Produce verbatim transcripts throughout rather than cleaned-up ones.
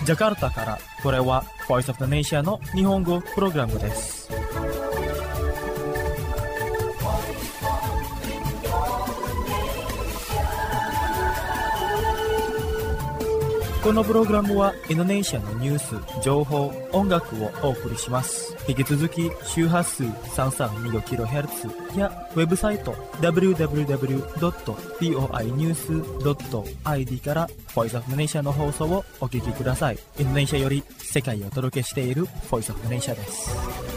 ジャカルタから、これは Voice of the Nation の日本語プログラムです。このプログラムはインドネシアのニュース、情報、音楽をお送りします。引き続き周波数 さんさんにごキロヘルツ やウェブサイト ダブリューダブリューダブリュードットボイニュースドットアイディー から Voice of the Nation の放送をお聞きください。インドネシアより世界をお届けしている Voice of the Nation です。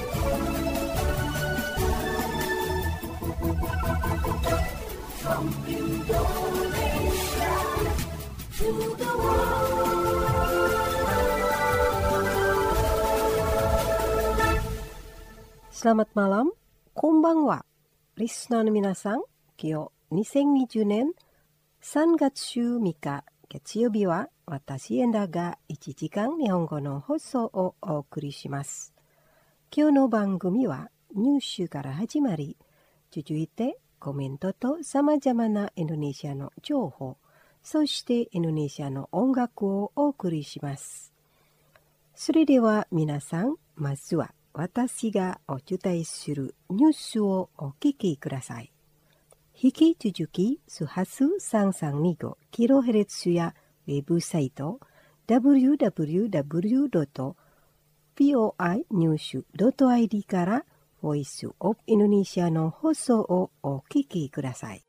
Selamat malam, konbanwa. Listenerの皆さん、今日にせんにじゅうねんさんがつじゅうみっか月曜日は私エンダがいちじかん日本語の放送をお送りします。今日の番組はニュースから始まり、続いてコメントとさまざまなインドネシアの情報、そしてインドネシアの音楽をお送りします。それでは皆さん、まずは私がお伝えするニュースをお聞きください。引き続き、周波数さんさんにごキロヘルツ やウェブサイト ダブリューダブリューダブリュードットボイニュースドットアイディー からボイスオブインドネシアの放送をお聞きください。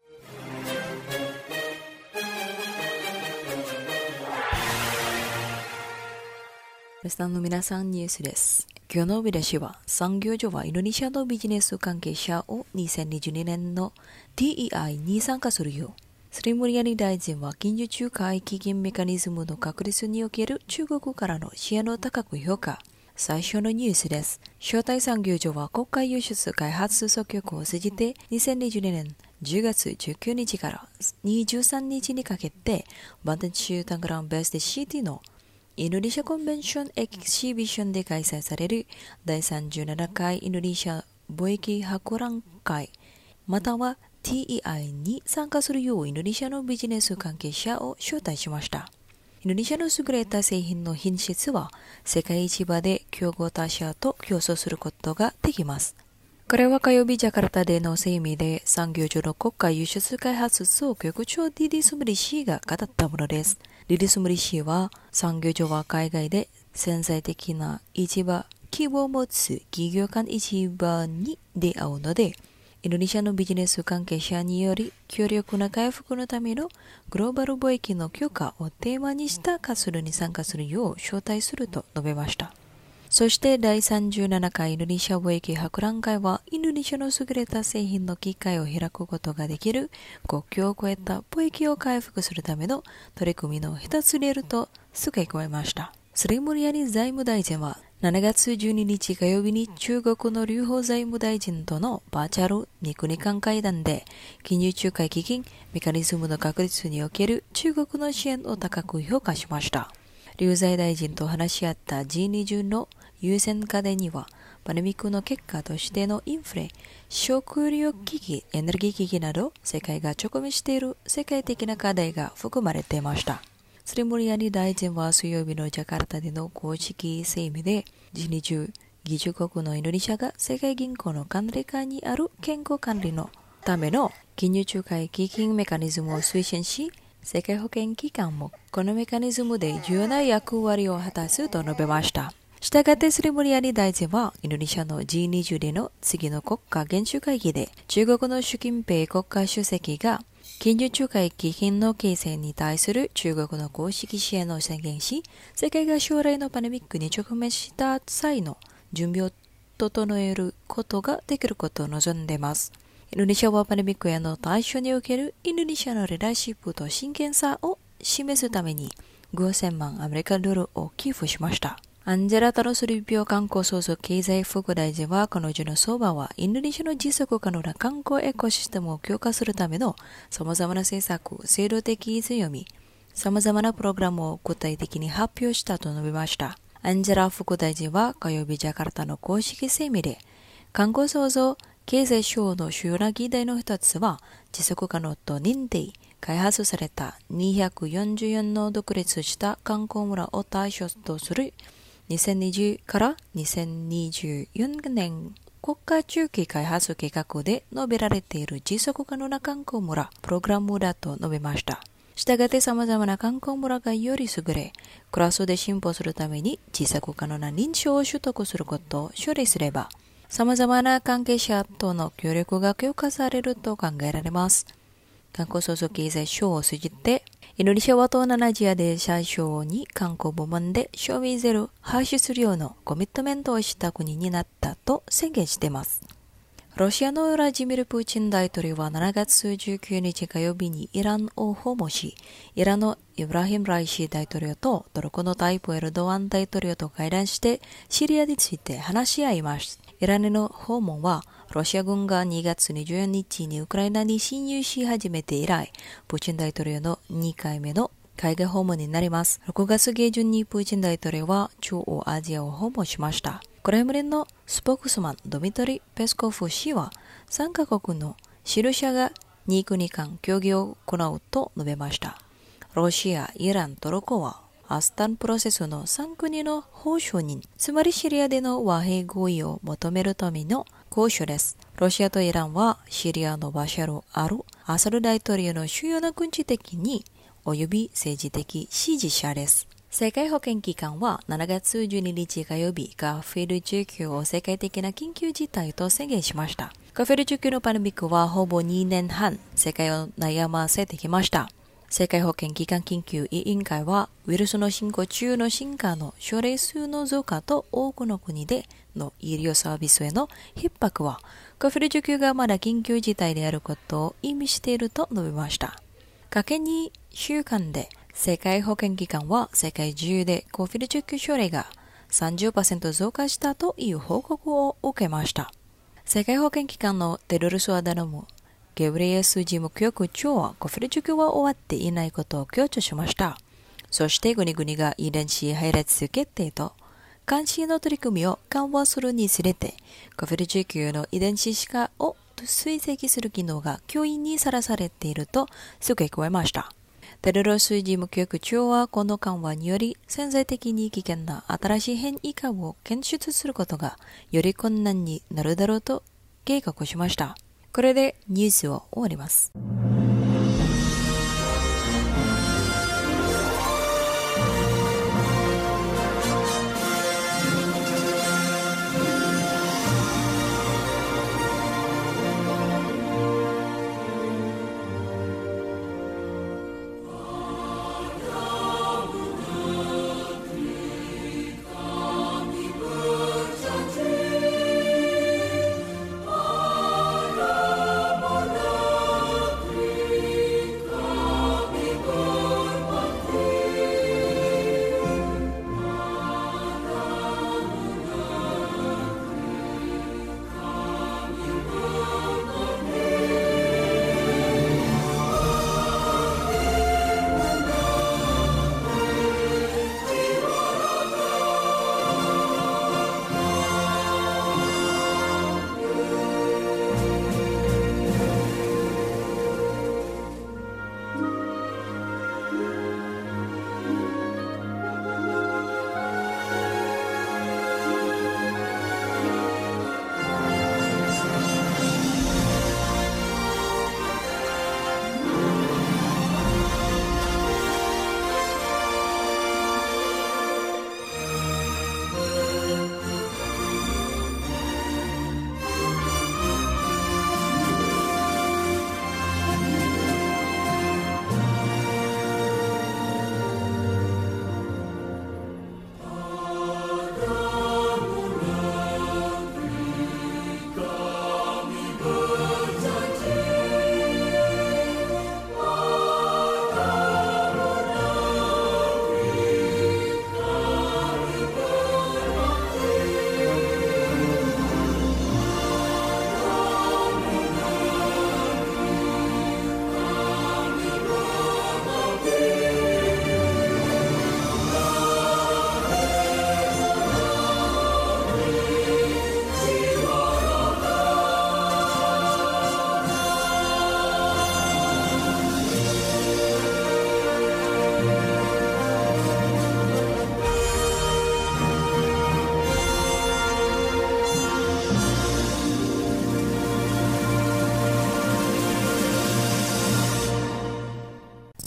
リスナーの皆さん、ニュースです。今日の見出しは、産業省はインドネシアのビジネス関係者をにせんにじゅうにねんの ティーイーアイ に参加するよう。スリムリアニ大臣は金融仲介基金メカニズムの確立における中国からの支援を高く評価。最初のニュースです。招待産業省は国家輸出開発総局を通じてにせんにじゅうにねんじゅうがつじゅうくにちからにじゅうさんにちにかけてバンテンチュータングランベースでシティのインドネシアコンベンションエキシビションで開催されるだいさんじゅうななかいインドネシア貿易博覧会または ティーイーアイ に参加するようインドネシアのビジネス関係者を招待しました。インドネシアの優れた製品の品質は世界市場で競合他社と競争することができます。これは火曜日ジャカルタでの声明で産業省の国家輸出開発総局長ディディスムリ氏が語ったものです。ディディスムリ氏は産業省は海外で潜在的な市場規模を持つ企業間市場に出会うので、インドネシアのビジネス関係者により強力な回復のためのグローバル貿易の強化をテーマにした活動に参加するよう招待すると述べました。そしてだいさんじゅうななかいインドネシア貿易博覧会はインドネシアの優れた製品の機会を開くことができる国境を越えた貿易を回復するための取り組みの一つであると付け加えました。スリムリアニ財務大臣はしちがつじゅうににち火曜日に中国の劉邦財務大臣とのバーチャルに国間会談で金融仲介基金メカニズムの確立における中国の支援を高く評価しました。劉財大臣と話し合った ジーにじゅう の優先課題にはパンデミックの結果としてのインフレ、食料危機、エネルギー危機など世界が直面している世界的な課題が含まれていました。スリムリアニ大臣は水曜日のジャカルタでの公式声明で ジーにじゅう 議長国のインドネシアが世界銀行の管理下にある健康管理のための金融仲介基金メカニズムを推進し、世界保健機関もこのメカニズムで重要な役割を果たすと述べました。したがってスリムリアニ大臣はインドネシアの ジーにじゅう での次の国家元首会議で中国の習近平国家主席が金融仲介基金の形成に対する中国の公式支援を宣言し、世界が将来のパンデミックに直面した際の準備を整えることができることを望んでいます。インドネシアはパンデミックへの対処におけるインドネシアのリーダーシップと真剣さを示すためにごせんまんアメリカドルを寄付しました。アンジェラ・タロスリビオ観光創造経済副大臣は彼女の相場はインドネシアの持続可能な観光エコシステムを強化するための様々な政策、制度的強み、様々なプログラムを具体的に発表したと述べました。アンジェラ副大臣は火曜日ジャカルタの公式声明で観光創造経済省の主要な議題の一つは、持続可能と認定、開発されたにひゃくよんじゅうよんの独立した観光村を対象とするにせんにじゅうからにせんにじゅうよねん国家中期開発計画で述べられている持続可能な観光村プログラムだと述べました。したがって様々な観光村がより優れ、クラスで進歩するために持続可能な認証を取得することを処理すれば、様々な関係者との協力が強化されると考えられます。観光創造経済省を通じて、インドネシアは東南アジアで最初に観光部門で消費ゼロ排出量のコミットメントをした国になったと宣言しています。ロシアのウラジミル・プーチン大統領はしちがつじゅうくにち火曜日にイランを訪問し、イランのイブラヒム・ライシ大統領とトルコのタイプエルドアン大統領と会談して、シリアについて話し合います。イランへの訪問は、ロシア軍がにがつにじゅうよっかにウクライナに侵入し始めて以来、プーチン大統領のにかいめの海外訪問になります。ろくがつ下旬にプーチン大統領は中央アジアを訪問しました。クレムリンのスポークスマンドミトリ・ペスコフ氏は、さんカ国の指導者がに国間協議を行うと述べました。ロシア、イラン、トルコは、アスタンプロセスのさん国の交渉人、つまりシリアでの和平合意を求めるための交渉です。ロシアとイランはシリアのバシャルあるアサル大統領の主要な軍事的に及び政治的支持者です。世界保健機関はしちがつじゅうににち火曜日、カフェルじゅうきゅうを世界的な緊急事態と宣言しました。カフェルじゅうきゅうのパンデミックはほぼにねんはん世界を悩ませてきました。世界保健機関緊急委員会は、ウイルスの進行中の進化の症例数の増加と多くの国での医療サービスへの逼迫は、カフェルじゅうきゅうがまだ緊急事態であることを意味していると述べました。かけにしゅうかんで、世界保健機関は世界中でコビドじゅうきゅう症例が さんじゅっパーセント 増加したという報告を受けました。世界保健機関のテドロス・アダノム・ゲブリエス事務局長はコビドじゅうきゅうは終わっていないことを強調しました。そして国々が遺伝子配列決定と監視の取り組みを緩和するにつれて、コビドじゅうきゅうの遺伝子化を追跡する機能が脅威にさらされていると付け加えました。テドロス事務局長はこの緩和により潜在的に危険な新しい変異株を検出することがより困難になるだろうと警告しました。これでニュースを終わります。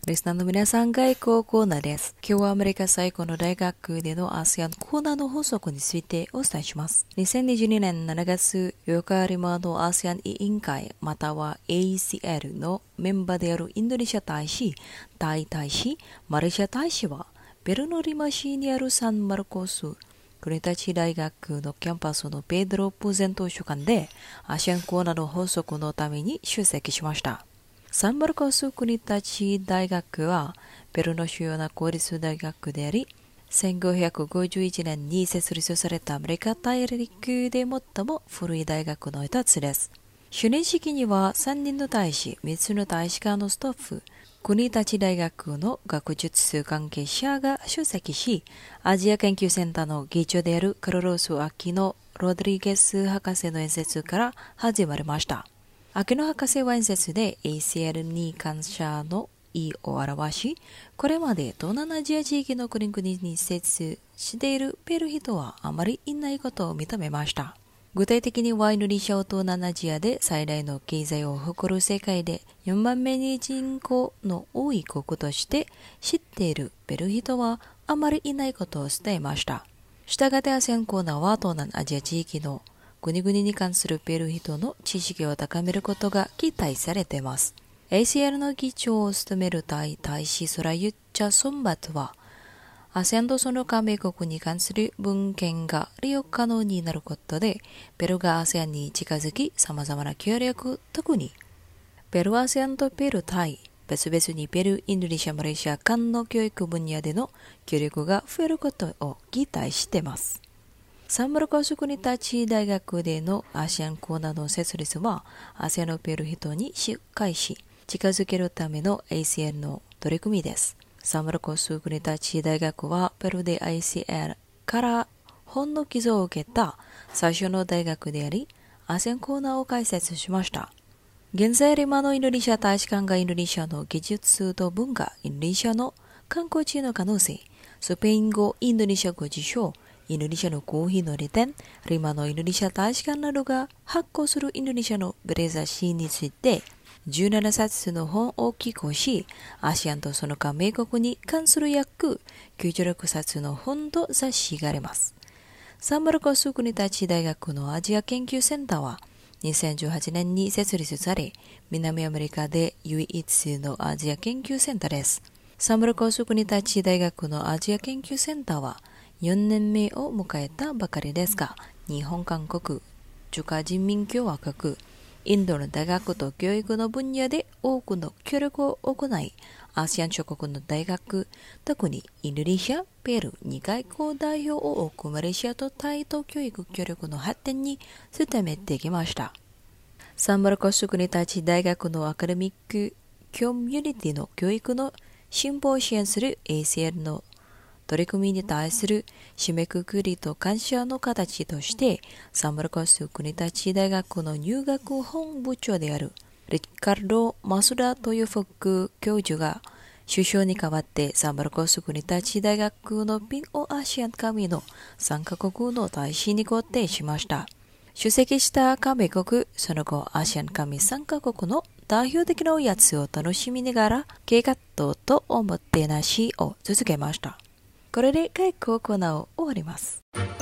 リスナーの皆さん、外交コーナーです。今日はアメリカ最古の大学での アセアン コーナーの法則についてお伝えします。にせんにじゅうにねんしちがつ、横浜の アセアン 委員会または エーシーエル のメンバーであるインドネシア大使、タイ大使、マレーシア大使は、ペルのリマ市にあるサンマルコス国立大学のキャンパスのペドロ・プーゼント図書館で アセアン コーナーの発足のために出席しました。サンマルコス国立大学はペルーの主要な公立大学であり、せんごひゃくごじゅういちねんに設立されたアメリカ大陸で最も古い大学の一つです。就任式にはさんにんの大使、みっつの大使館のスタッフ、国立大学の学術関係者が出席し、アジア研究センターの議長であるカルロス・アキノ・ロドリゲス博士の演説から始まりました。アキノ博士は演説で エーシーエル に感謝の意を表し、これまで東南アジア地域の国々に接しているペルー人はあまりいないことを認めました。具体的にはインドネシアを東南アジアで最大の経済を誇る世界でよんばんめに人口の多い国として知っているペルー人はあまりいないことを伝えました。したがって アセアン コーナーは東南アジア地域の国々に関するペルー人の知識を高めることが期待されています。エーシーエル の議長を務めるタイ大使ソラユッチャ・ソンバトは、アセアン とその加盟国に関する文献が利用可能になることで、ペルーが アセアン に近づき、様々な協力、特にペルー アセアン とペルータイ、別々にペルー、インドネシア、マレーシア間の教育分野での協力が増えることを期待しています。サンマルコス国立大学での アセアン コーナーの設立は、アセアン のペルー人にしっかりし、近づけるための エーシーエル の取り組みです。サンマルコス国立大学はペルーで エーシーエル から本の寄贈を受けた最初の大学であり、アセアン コーナーを開設しました。現在リマのインドネシア大使館がインドネシアの技術と文化、インドネシアの観光地の可能性、スペイン語、インドネシア語辞書、インドネシアのコーヒーの利点、リマのインドネシア大使館などが発行するインドネシアのブレザシーについて、じゅうななさつの本を寄稿し、アセアンとその加盟国に関する約きゅうじゅうろくさつの本と雑誌があります。サンマルコス国立大学のアジア研究センターは、にせんじゅうはちねんに設立され、南アメリカで唯一のアジア研究センターです。サンマルコス国立大学のアジア研究センターは、よねんめを迎えたばかりですが、日本、韓国、中華人民共和国、インドの大学と教育の分野で多くの協力を行い、アセアン諸国の大学、特にインドネシア、ペルーに外交代表を置くマレーシアとタイと教育協力の発展に努めてきました。サンマルコス国立大学のアカデミックコミュニティの教育の進歩を支援する エーシーエル の取り組みに対する締めくくりと感謝の形として、サンマルコス国立大学の入学本部長であるリカルド・マスダという副教授が首相に代わってサンマルコス国立大学のピンオアシアン加盟のさんカ国の大使に決定しました。出席した加盟国、その後アシアン加盟さんカ国の代表的なおやつを楽しみながら、計画とおもてなしを続けました。これで外交コーナーを終わります。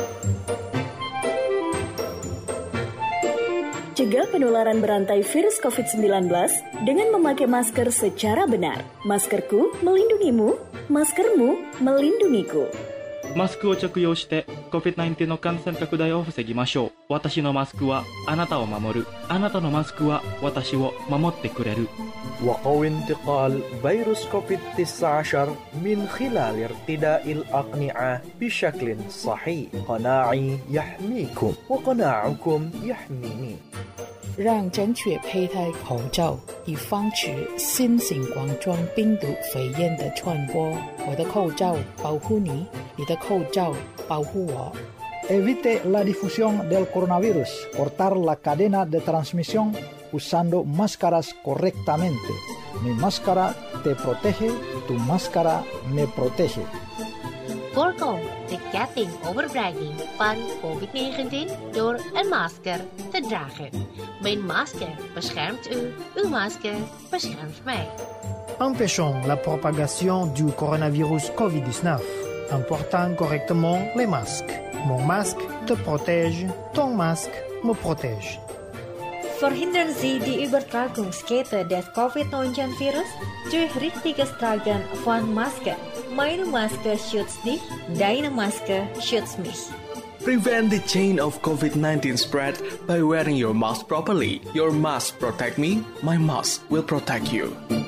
Cegah penularan berantai virus covid sembilan belas dengan memakai masker secara benar. Maskerku melindungimu, maskermu melindungiku. マスクを着用して コビッドナインティーン の感染拡大を防ぎましょう。私のマスクはあなたを守る。あなたのマスクは私を守ってくれる。 وقوي انتقال فيروس كوفيد تسعة عشر من خلال ارتداء الأقنعة بشكل صحيح. قناعي يحميكم وقناعكم يحميني. 让正确佩戴口罩，以防止新型冠状病毒肺炎的传播。我的口罩保护你，你的口罩保护我。 Evite la difusión del coronavirus. Cortar la cadena de transmisión usando máscaras correctamente. Mi máscara te protege, tu máscara me protege. Voorkom de ketting overbrenging van covid negentien door een masker te dragen. Mijn masker beschermt u, uw masker beschermt mij. empêchons la propagation du coronavirus covid dix-neuf en portant correctement les masques. Mon masque te protège, ton masque me protège. Verhindern Sie die Übertragungskette des covid neunzehn Virus durch richtiges Tragen von Masken. Meine Maske schützt dich, deine Maske schützt mich. Prevent the chain of covid nineteen spread by wearing your mask properly. Your mask protect me, my mask will protect you.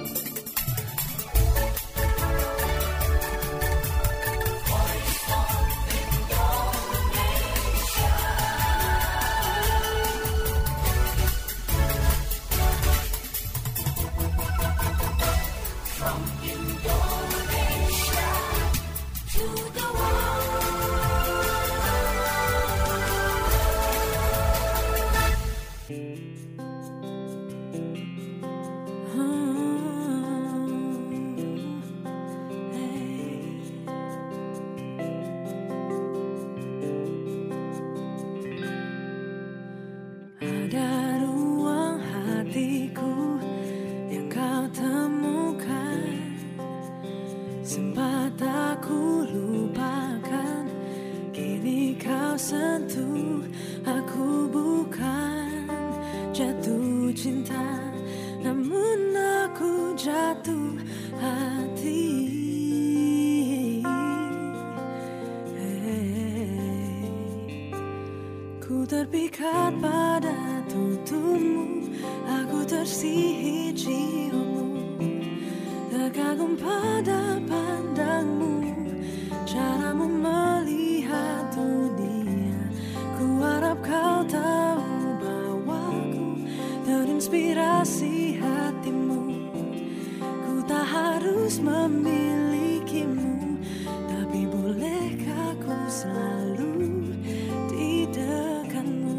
Terpikat pada tuturmu, aku tersihir ciummu, terkagum pada pandangmu, caramu melihat dunia. Ku harap kau tahu bahwa ku terinspirasi hatimu. Ku tak harus memilikimu, tapi bolehkah ku selalu di dekatmu.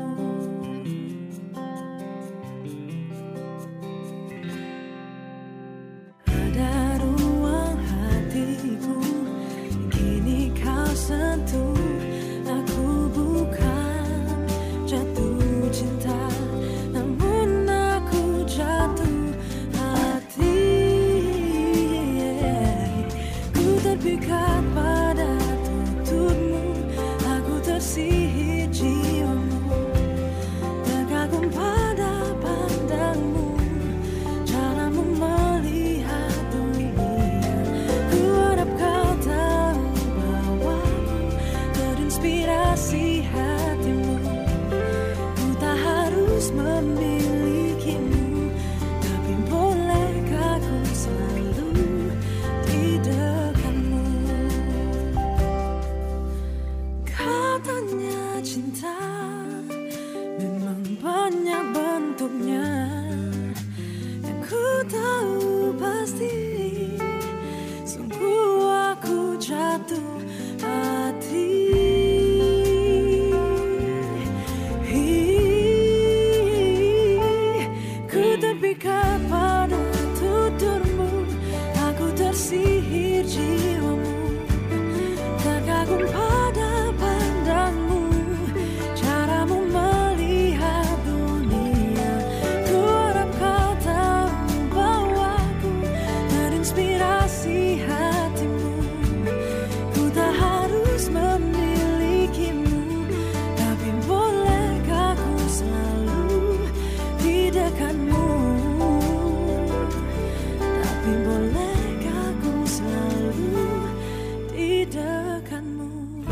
Ada ruang hatiku, kini kau sentuh. Aku bukan jatuh cinta, namun aku jatuh hati. Ku terpikat pada tutupmu, aku tersihir jiwamu, terkagum pada pandangmu, caramu melihat dunia. Ku harap kau tahu bahwa ku terinspirasi hatimu. Ku tak harus memilikimu, tapi bolehkah ku selalu di dekatmu. Katanya cinta memang banyak bentuknya, yang ku tahu pasti sungguh aku jatuh hati. Ku terpikat pada tuturmu, aku tersihir jiwamu, terkagum pada pandangmu, caramu melihat dunia. Ku harap kau tahu bahwa ku terinspirasi hatimu. Ku tak harus memilikimu, tapi bolehkah ku selalu di dekatmu. Tapi bolehkah ku selalu di dekatmu.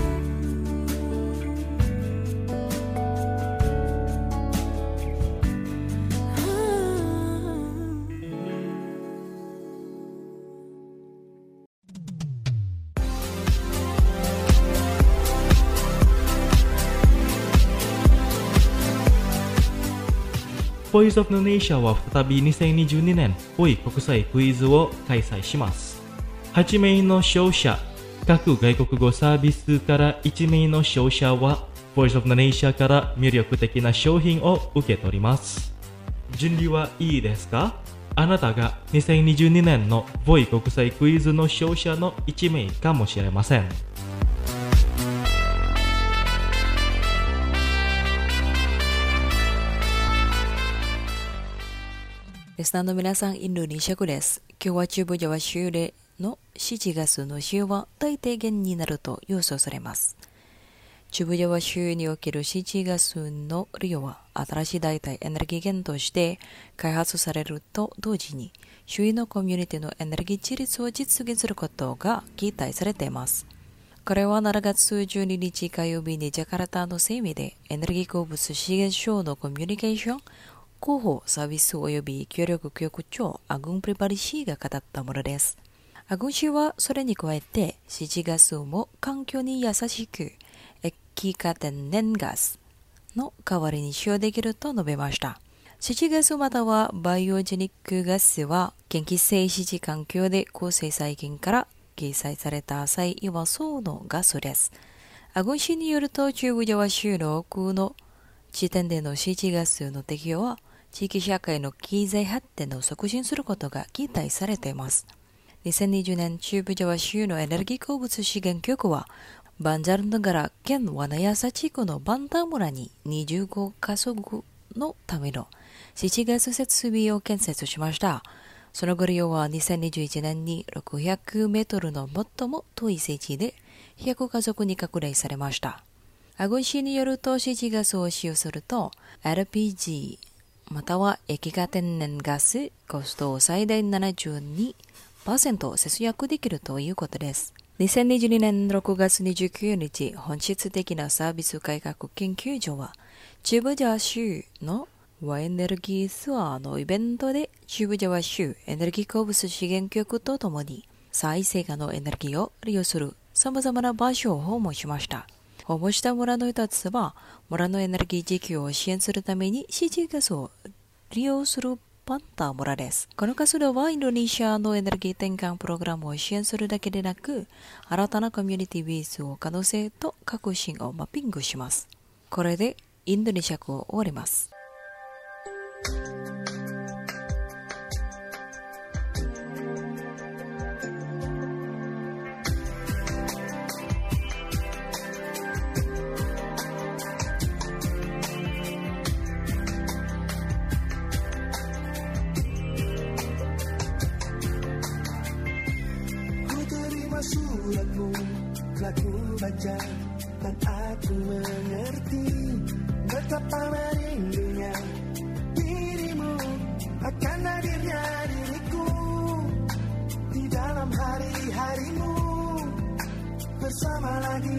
Voice of Indonesia は再びにせんにじゅうにねんボイ国際クイズを開催します。はちめいの勝者、各外国語サービスからいちめいの勝者は Voice of Indonesia から魅力的な商品を受け取ります。準備はいいですか？あなたがにせんにじゅうにねんのボイ国際クイズの勝者のいちめいかもしれません。 リスナーの皆さん、インドネシア語です。今日は中部ジャワ州でのしちがつの使用は最低限になると予想されます。中部ジャワ州におけるしちがつの利用は新しい代替エネルギー源として開発されると同時に、周囲のコミュニティのエネルギー自立を実現することが期待されています。これはしちがつじゅうににち火曜日にジャカルタのセミでエネルギー鉱物資源省のコミュニケーション広報サービス及び協力局長アグン・プリバリ氏が語ったものです。アグン氏はそれに加えてしちがつも環境に優しく液化天然ガスの代わりに使用できると述べました。しちがつまたはバイオジェニックガスは元気性支持環境で抗生細菌から掲載された浅い岩層のガスです。アグン氏によると中部ジャワ州の多くの時点でのしちがつの適用は地域社会の経済発展を促進することが期待されています。にせんにじゅうねん中部ジャワ州のエネルギー鉱物資源局はバンジャルヌガラ県ワナヤサ地区のバンタ村ににじゅうごかぞくのためのしちがつ設備を建設しました。そのご利用はにせんにじゅういちねんにろっぴゃくメートルの最も遠い聖地でひゃくかぞくに拡大されました。アグン氏によるとしちがつを使用すると エルピージー または液化天然ガスコストを最大 ななじゅうにパーセント 節約できるということです。にせんにじゅうにねんろくがつにじゅうくにち本質的なサービス改革研究所は中部ジャワ州のワエネルギーツアーのイベントで中部ジャワ州エネルギー鉱物資源局とともに再生可能エネルギーを利用する様々な場所を訪問しました。訪問した村の一つは村のエネルギー自給を支援するためにしちがつを利用するパンタ村です。この活動はインドネシアのエネルギー転換プログラムを支援するだけでなく、新たなコミュニティベースを可能性と革新をマッピングします。これでインドネシア語を終わります。 Suratmu telah ku baca dan aku mengerti betapa merindunya dirimu akan hadirnya diriku di dalam hari-harimu bersama lagi.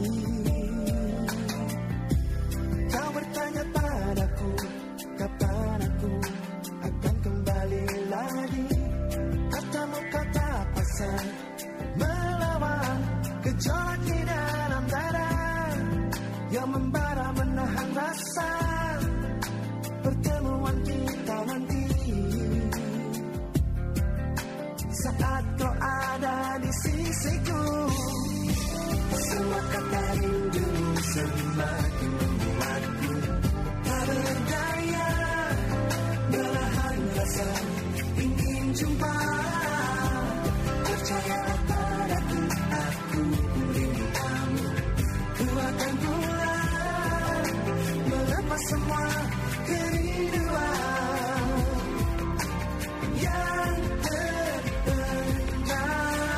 Kau bertanya padaku kapan aku akan kembali lagi. Katamu kata pasang melawan gejolak di dalam dada yang membara menahan rasa pertemuan kita nanti. Saat kau ada di sisiku, semua kata rindumu semakin membuatku tak berdaya. Menahan rasa ingin jumpa. Percayalah padaku, aku rindu kamu. Ku akan pulang melepas semua kerinduan yang terpendam.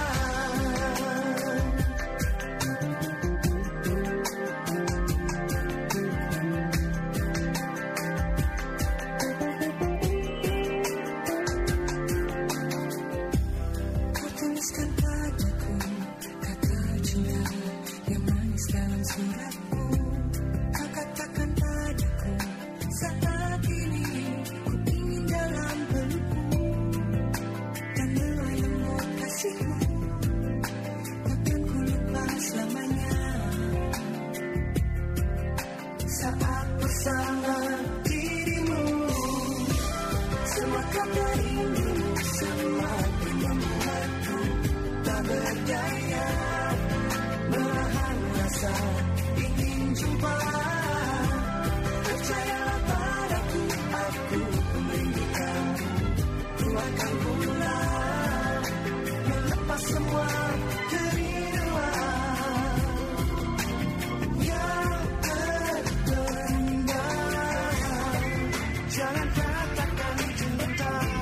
Kau tuliskan padaku kata cinta yang manis dalam suratmu. Kau katakan padaku saat ini ku ingin dalam pelukmu dan melayangmu kasihmu. Takkan ku lupa selamanya saat bersama dirimu. Semua kata rindumu semakin membuatku tak berdaya. Menahan rasa ingin jumpa. Percayalah padaku, aku merindu kamu. Ku akan pulang melepas semua kerinduan yang terpendam. Jangan katakan cinta.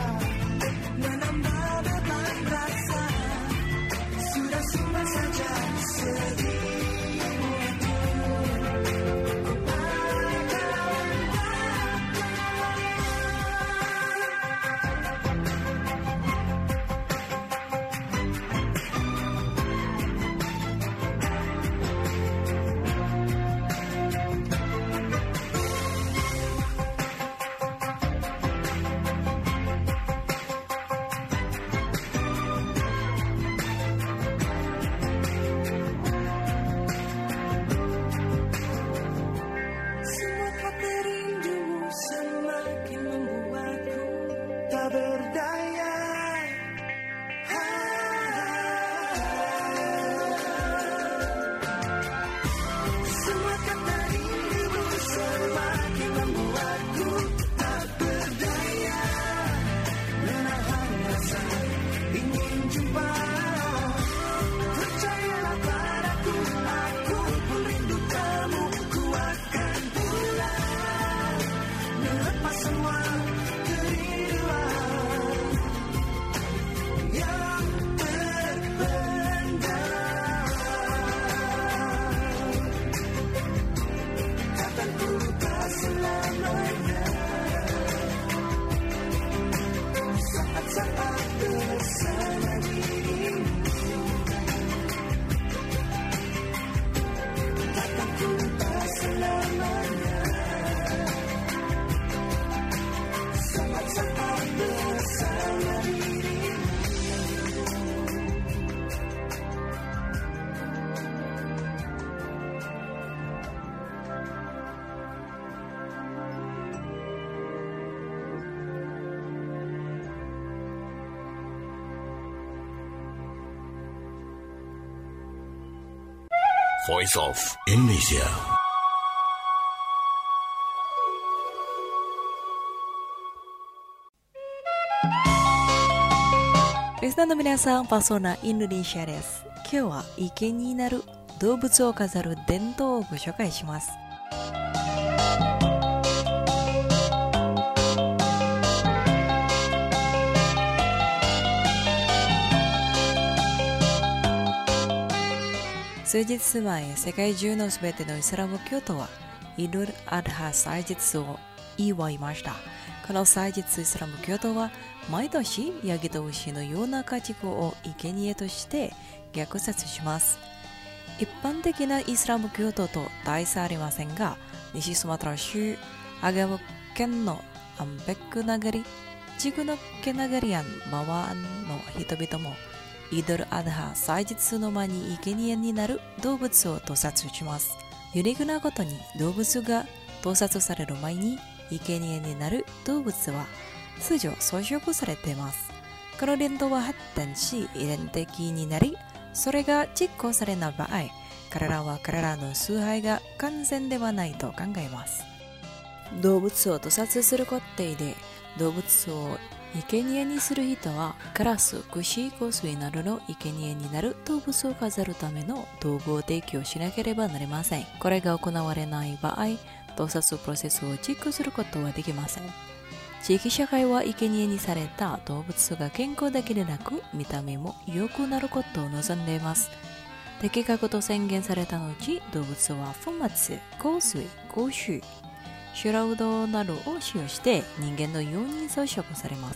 Voice of Indonesia. Listenerの皆さん、パーソナインドネシアです。今日は池になる動物を飾る伝統をご紹介します。数日前、世界中のすべてのイスラム教徒はイドル・アドハ祭日を祝いました。この祭日、イスラム教徒は毎年ヤギと牛のような家畜を生贄として虐殺します。一般的なイスラム教徒と大差ありませんが、西スマトラ州アガム県のアンベックナガリ、ジグノッケナガリアンマワーンの人々もイドル・アドハ祭日の間に生贄になる動物を盗撮します。ユニークなことに動物が盗撮される前に生贄になる動物は通常装飾されています。この伝統は発展し遺伝的になり、それが実行されない場合、彼らは彼らの崇拝が完全ではないと考えます。動物を盗撮する過程で動物を生贄にする人はカラス、串、香水などの生贄になる動物を飾るための道具を提供しなければなりません。これが行われない場合、盗撮プロセスを実行することはできません。地域社会は生贄にされた動物が健康だけでなく見た目も良くなることを望んでいます。適格と宣言された後、動物は粉末、香水、香臭、シュラウドなどを使用して人間のように装飾されます。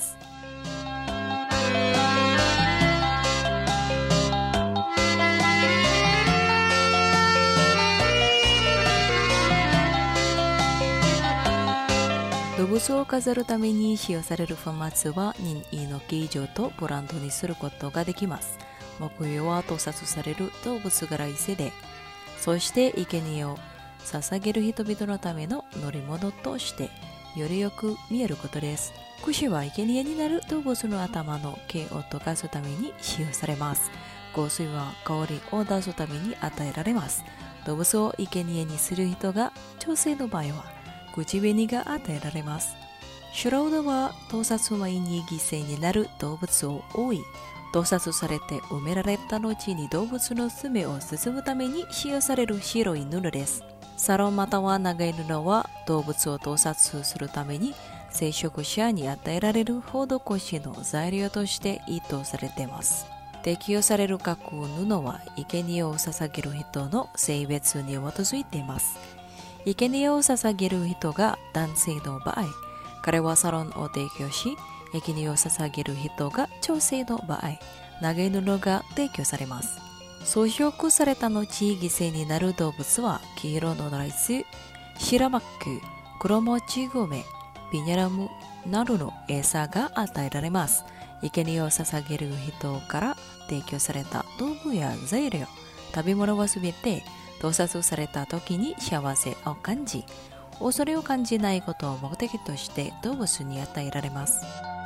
動物を飾るために使用される粉末は任意の形状とブランドにすることができます。目標は盗撮される動物が来世で、そして生贄を捧げる人々のための乗り物としてよりよく見えることです。串は生贄になる動物の頭の毛を溶かすために使用されます。香水は香りを出すために与えられます。動物を生贄にする人が女性の場合は口紅が与えられます。シュラウドは盗撮前に犠牲になる動物を覆い、盗撮されて埋められた後に動物の爪を包むために使用される白い布です。サロンまたは長い布は動物を盗撮するために聖職者に与えられる施しの材料として意図されています。適用される各布は生贄を捧げる人の性別に基づいています。生贄を捧げる人が男性の場合、彼はサロンを提供し、生贄を捧げる人が女性の場合、長い布が提供されます。装飾された後、犠牲になる動物は黄色のライス、白マック、黒もち米、ビニャラムなどの餌が与えられます。生贄を捧げる人から提供された道具や材料、食べ物はすべて盗撮された時に幸せを感じ、恐れを感じないことを目的として動物に与えられます。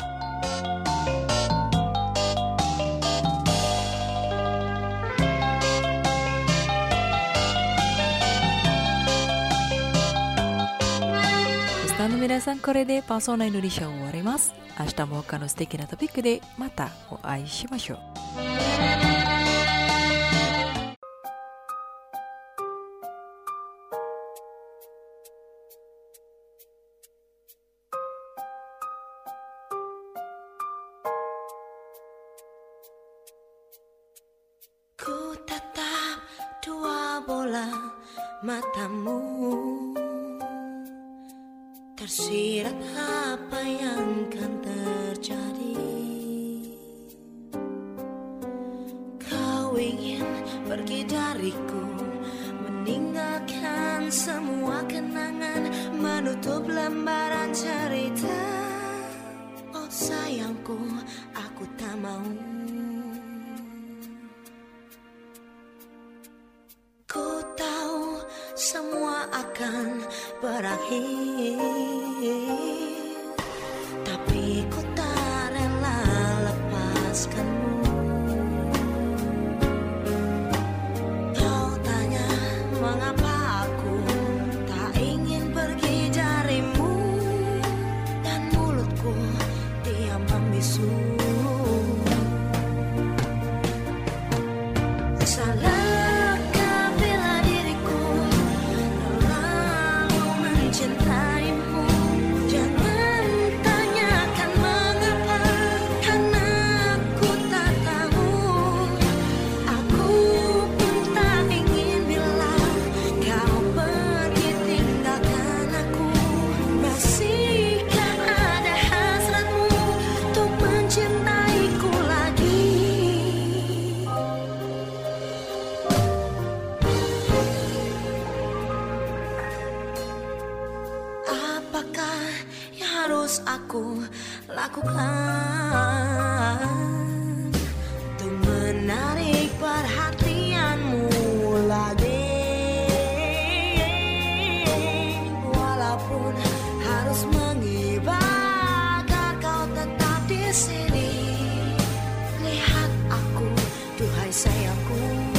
リスナーの皆さん、これでパーソナインドリシャを終わります。明日も他の素敵なトピックでまたお会いしましょう。 Ku tatap dua bola matamu, tersirat apa yang kan terjadi. Kau ingin pergi dariku, meninggalkan semua kenangan, menutup lembaran cerita. Oh sayangku, aku tak mau. Ku tahu semua akan berakhir, tapi ku tak rela lepaskanmu. Kau tanya harus aku lakukan untuk menarik perhatianmu lagi, walaupun harus mengibar agar kau tetap di sini. Lihat aku, duhai sayangku.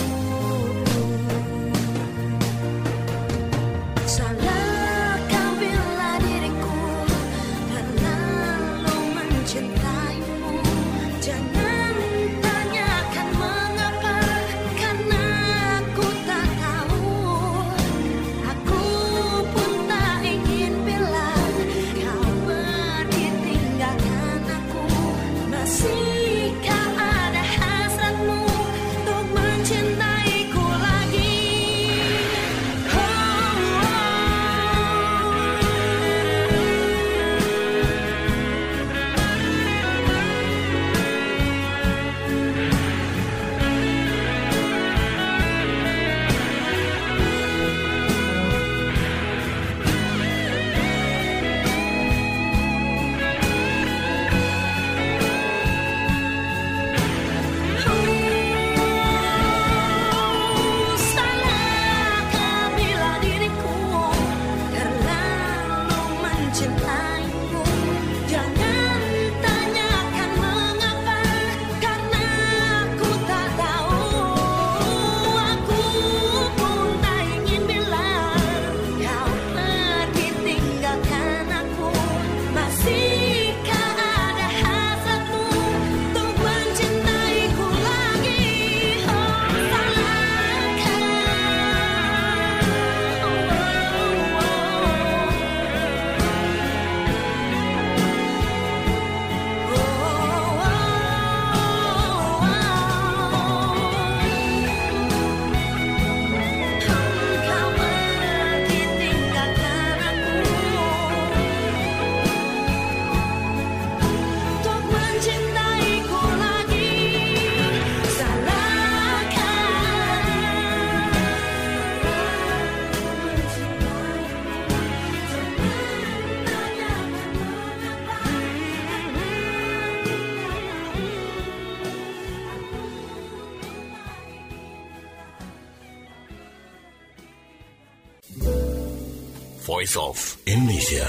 Voice of Indonesia.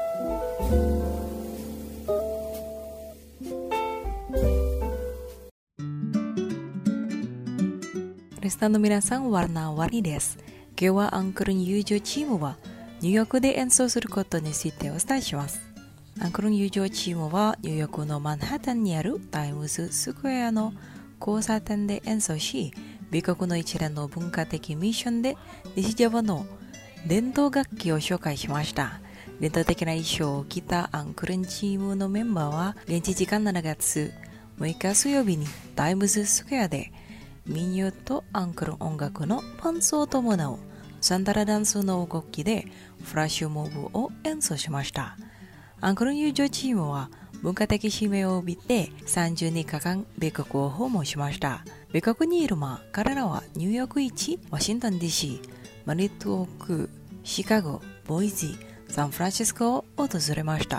Restaの皆さん、warna-warni desu. 今日はアンクルン友情チームはニューヨークで演奏することについてお伝えします。アンクルン友情チームはニューヨークのマンハッタンにあるタイムズスクエアの交差点で演奏し、米国の一連の文化的ミッションで西ジャワの伝統楽器を紹介しました。伝統的な衣装を着たアンクルンチームのメンバーは現地時間しちがつむいか水曜日にタイムズスクエアで民謡とアンクルン音楽のパンツを伴うサンダラダンスの動きでフラッシュモブを演奏しました。アンクルン友情チームは文化的使命を帯びてさんじゅうににちかん米国を訪問しました。米国にいる間、彼らはニューヨーク一、ワシントン ディーシー、マリトーク、シカゴ、ボイジー、サンフランシスコを訪れました。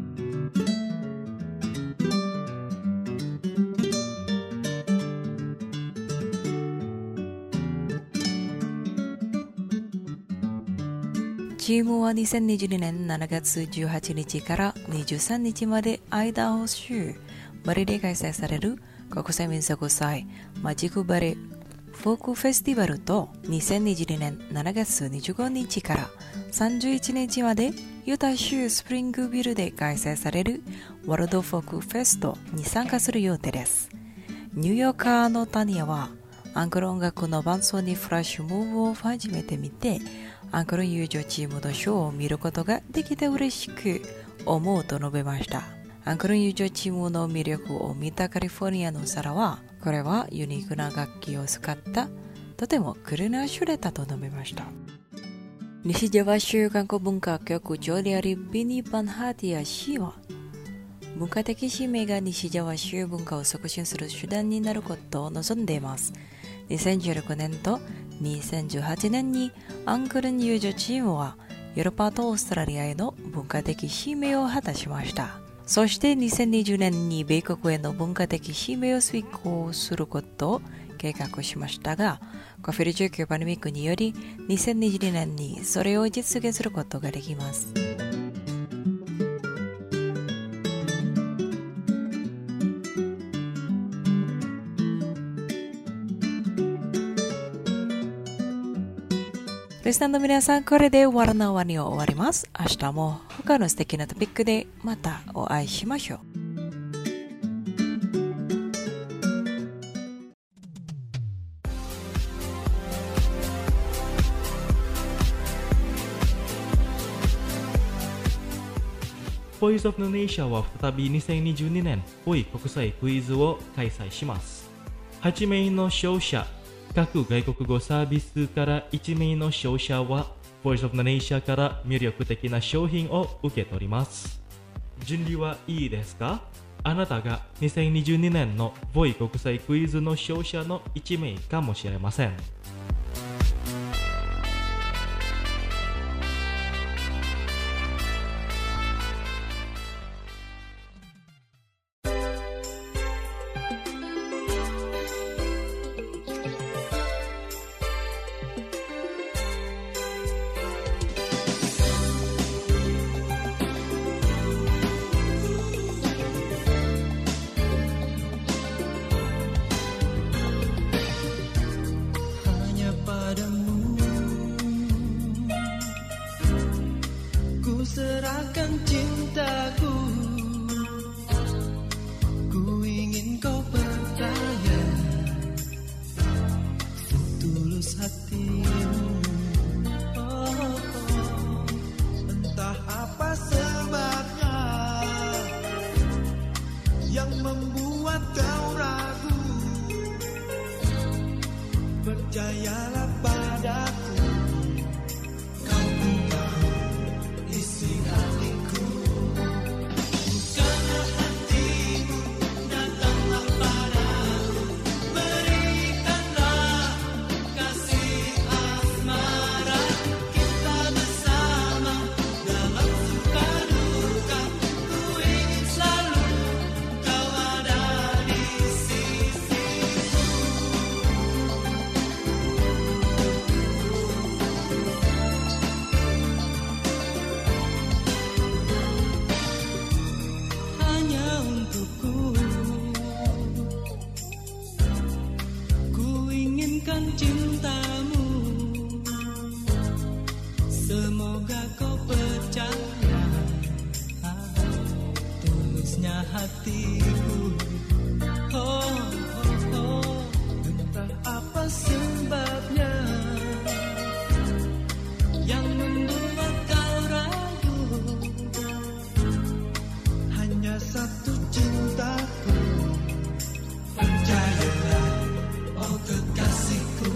チームはにせんにじゅうにねんしちがつじゅうはちにちからにじゅうさんにちまでアイダホ州バレで開催される国際民族祭マジックバレフォークフェスティバルとにせんにじゅうにねんしちがつにじゅうごにちからさんじゅういちにちまでユタ州スプリングビルで開催されるワールドフォークフェストに参加する予定です。ニューヨーカーのタニアはアンクル音楽の伴奏にフラッシュムーブを初めて見てアンクル友情チームのショーを見ることができて嬉しく思うと述べました。アンクル友情チームの魅力を見たカリフォルニアのサラは、これはユニークな楽器を使ったとてもクールなシュレタと述べました。西ジャワ州観光文化局長であるビニー・パンハティア氏は、文化的使命が西ジャワ州文化を促進する手段になることを望んでいます。にせんじゅうろくねんとにせんじゅうはちねんにアンクル友情チームはヨーロッパとオーストラリアへの文化的使命を果たしました。そしてにせんにじゅうねんに米国への文化的使命を遂行することを計画しましたが、コビドじゅうきゅう パンデミックによりにせんにじゅうにねんにそれを実現することができます。リスナーの皆さん、これでワラナワニを終わります。明日も他の素敵なトピックでまたお会いしましょう。 ボイスオブネーシャは再びにせんにじゅうにねんボイ国際クイズを開催します。はちめいの勝者、各外国語サービスからいちめいの勝者は Voice of the Nation から魅力的な商品を受け取ります。準備はいいですか？あなたがにせんにじゅうにねんのボイ国際クイズの勝者のいちめいかもしれません。 Serahkan cintaku, ku ingin kau percaya setulus hatimu. Oh, oh, entah apa sebabnya yang membuat kau ragu, percayalah padaku. Cintamu, semoga kau percaya tulusnya hatiku. Oh, oh, oh, entah apa sebabnya yang membuat kau ragu, hanya satu cintaku. Percayalah, oh kekasihku.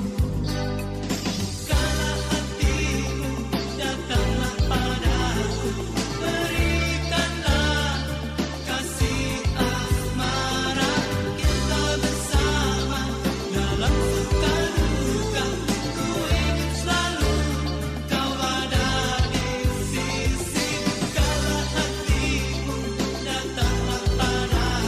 Pada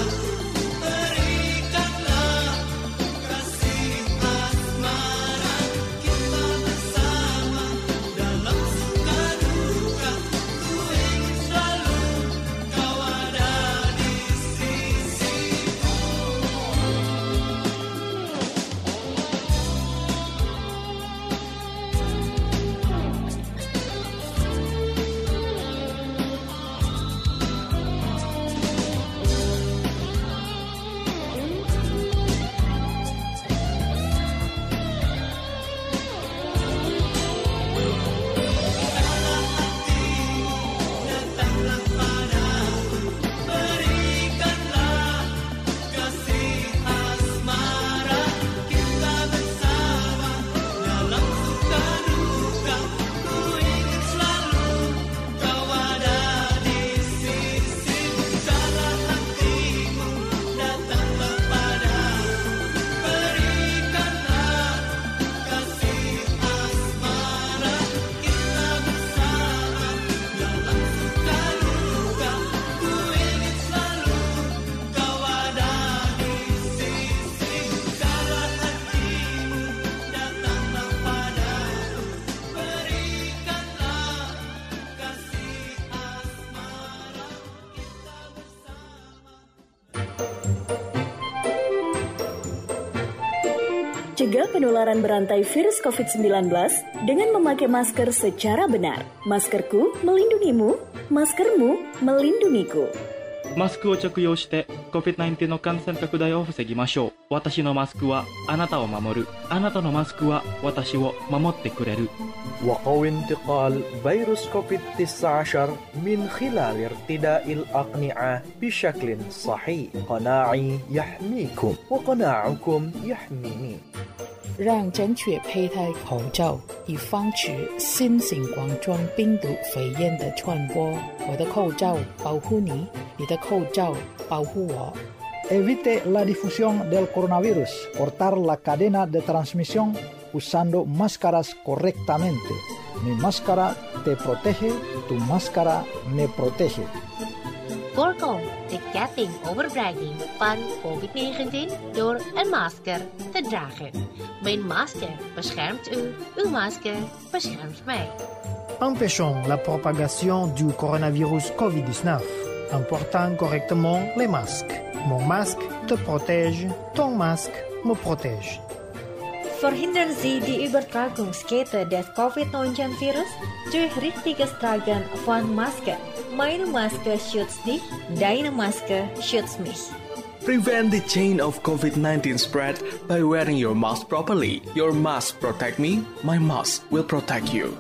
Cegah penularan berantai virus covid sembilan belas dengan memakai masker secara benar. Maskerku melindungimu, maskermu melindungiku. マスクを着用して コビッドナインティーン の感染拡大を防ぎましょう。私のマスクはあなたを守る。あなたのマスクは私を守ってくれる。 وقو انتقال فيروس كوفيد تسعة عشر من خلال ارتداء الأقنعة بشكل صحيح. قناعي يحميكم وقناعكم يحميني. 让正确佩戴口罩，以防止新型冠状病毒肺炎的传播。我的口罩保护你，你的口罩保护我。 Evite la difusión del coronavirus. Cortar la cadena de transmisión usando máscaras correctamente. Mi máscara te protege, tu máscara me protege. Voorkom de ketting overbrenging van covid negentien door een masker te dragen. Mijn masker beschermt u, uw masker beschermt mij. Empêchons la propagation du coronavirus covid dix-neuf en portant correctement les masques. Mon masque te protège, ton masque me protège. Verhindern Sie die Übertragungskette des covid neunzehn-Virus durch richtiges Tragen von Masken. Meine Maske schützt dich, deine Maske schützt mich. Prevent the chain of covid nineteen spread by wearing your mask properly. Your mask protect me, my mask will protect you.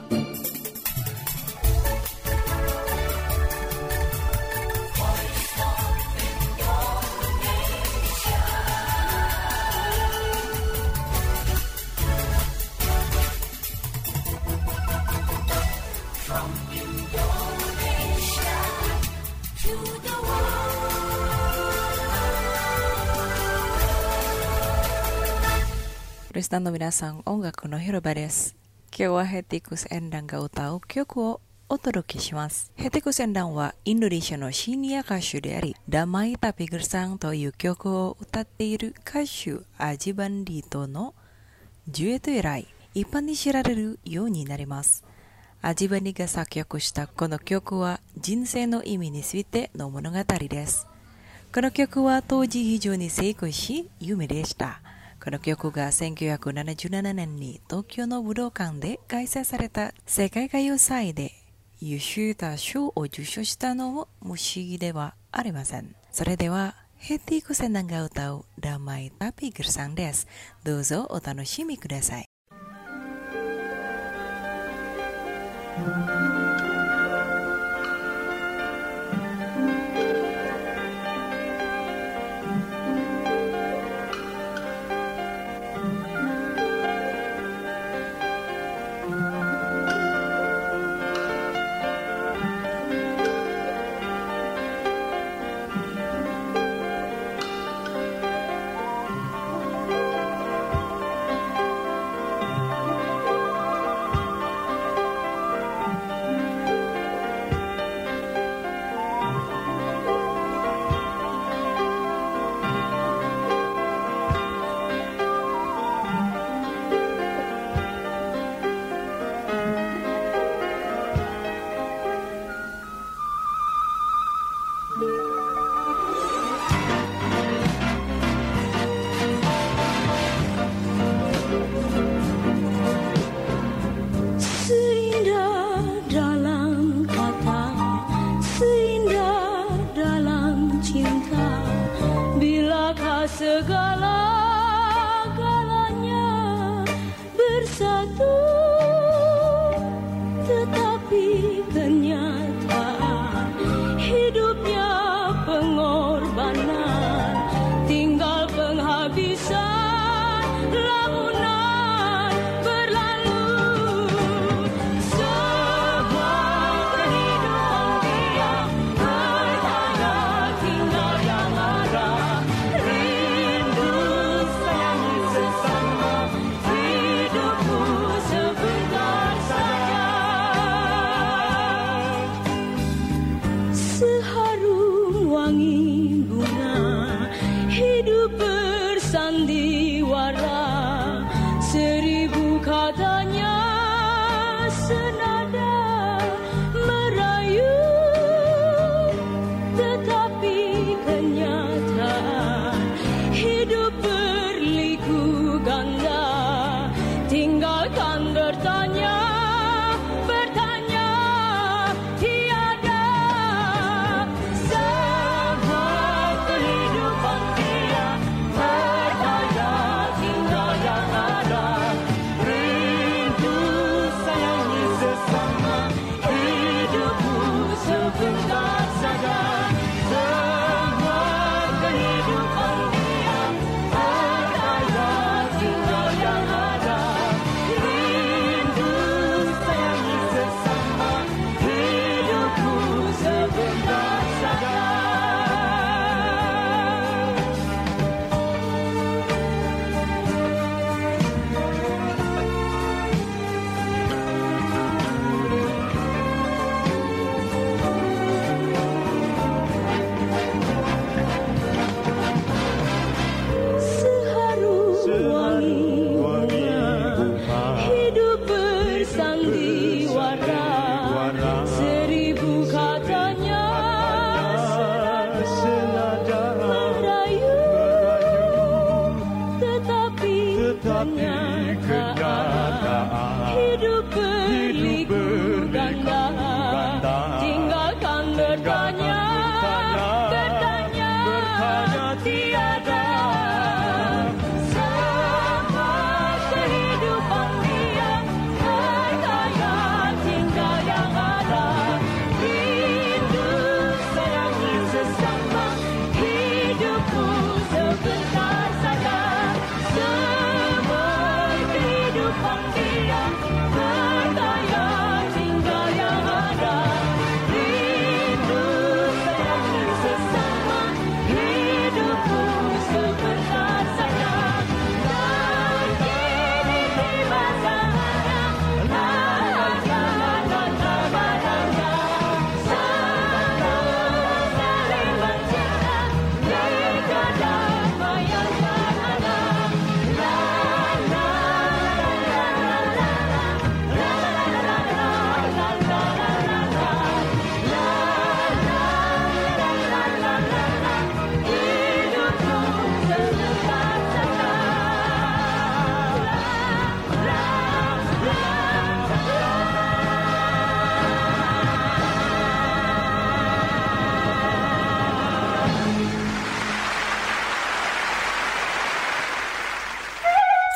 Prestando minasan ongaku no hiroba desu. Kyou wa Hetikus Endang ga utau kyoku o otoroke shimasu. Hetikus Endang wa Indonesia no shinya kashu dari Damai Tapi Gersang toいう曲を歌っている歌手アジバンリーとのデュエット以来一般に知られるようになります。アジバニが作曲したこの曲は人生の意味についての物語です。この曲は当時非常に成功し有名でした。この曲がせんきゅうひゃくななじゅうななねんに東京の武道館で開催された世界歌謡祭で優秀歌賞を受賞したのも不思議ではありません。それではヘティクセンダンが歌うDamai Tapi Gersangです。どうぞお楽しみください。 Segala-galanya bersatu, tetapi kenyataan hidupnya pengorbanan, tinggal penghabisan lamunan berlalu. Sebuah kehidupan dia bertanya tinggal yang ada. Seharum wangi bunga hidup bersandiwara, seribu katanya senada merayu, tetapi kenyataan hidup berliku ganda.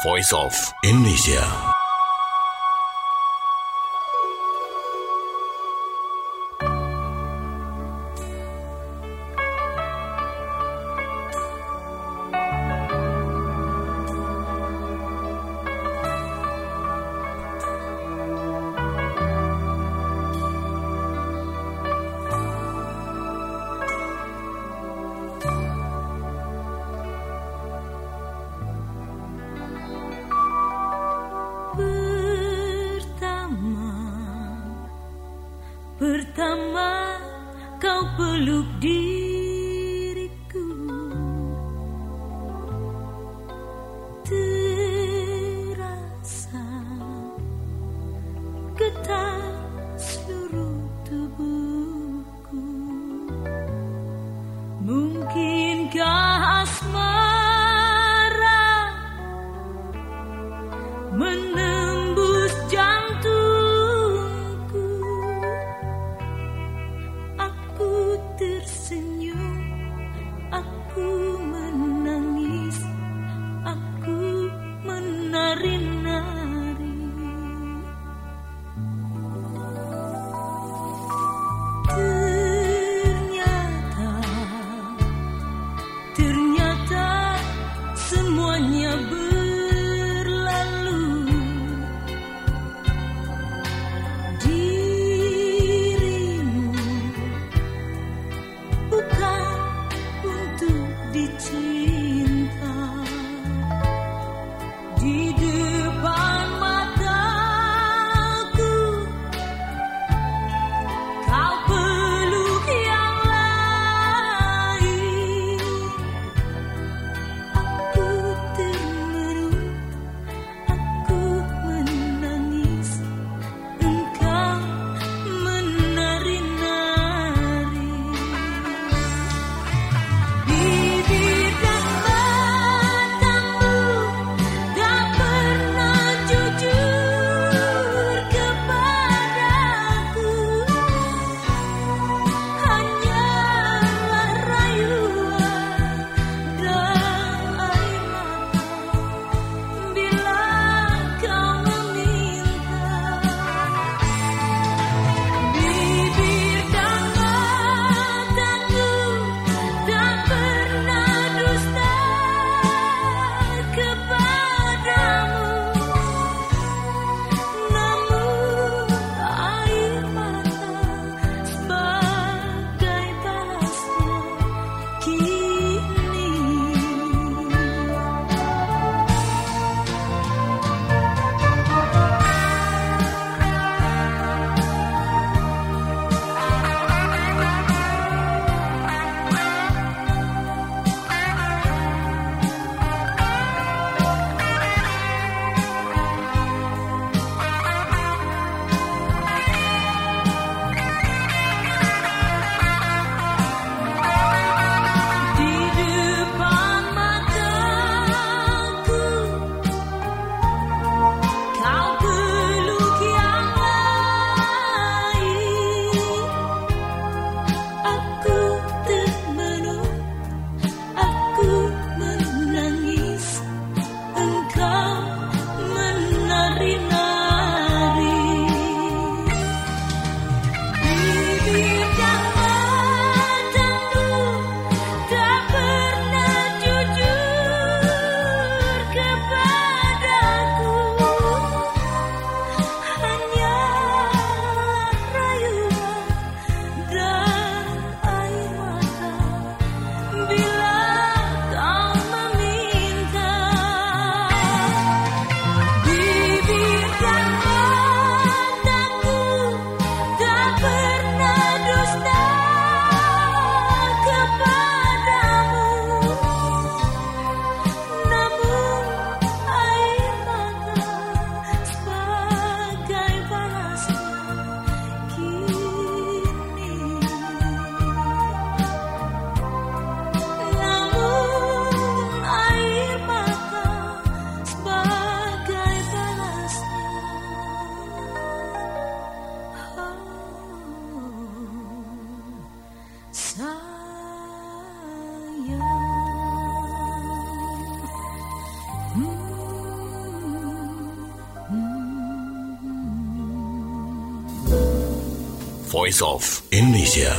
Voice of Indonesia. Pertama kau peluk diriku, terasa getar seluruh tubuhku. Mungkinkah asmara menembus jantung? Bibir Voice of Indonesia.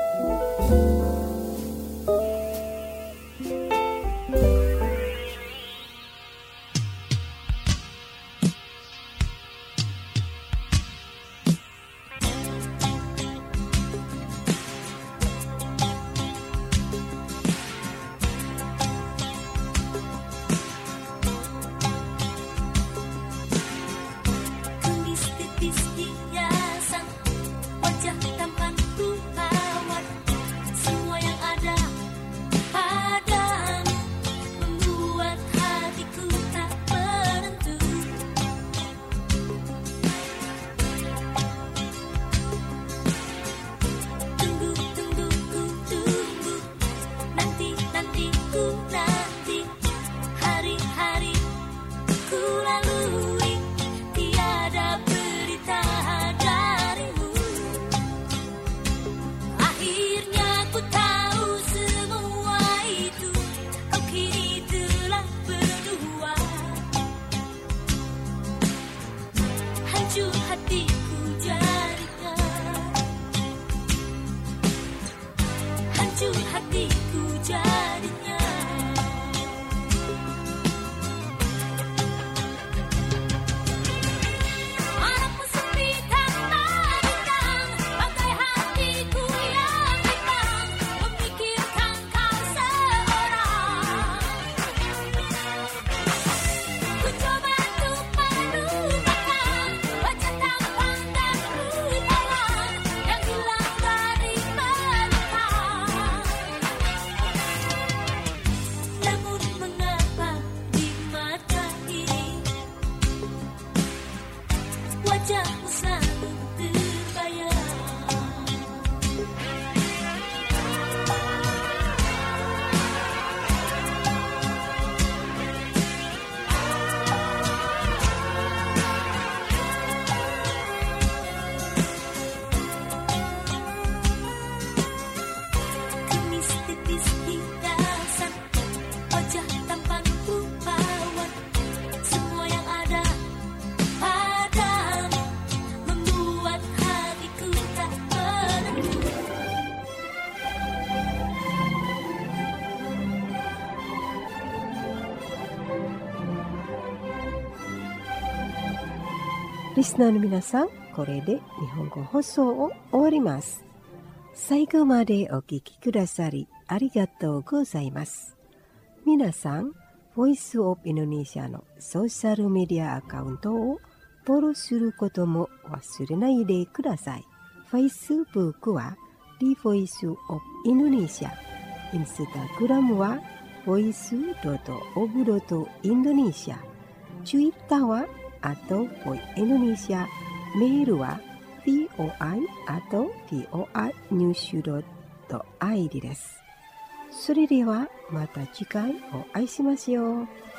リスナーの皆さん、これで日本語放送を終わります。最後までお聞きくださりありがとうございます。皆さん、ボイスオブインドネシアのソーシャルメディアアカウントをフォローすることも忘れないでください。Facebook は The Voice of Indonesia、Instagram は ボイスドットオブドットインドネシア、Twitter はあと ボイ Indonesia、メールは ブイオアイ あと ブイオアイ ニュース ドットアイディー です。それではまた次回お会いしましょう。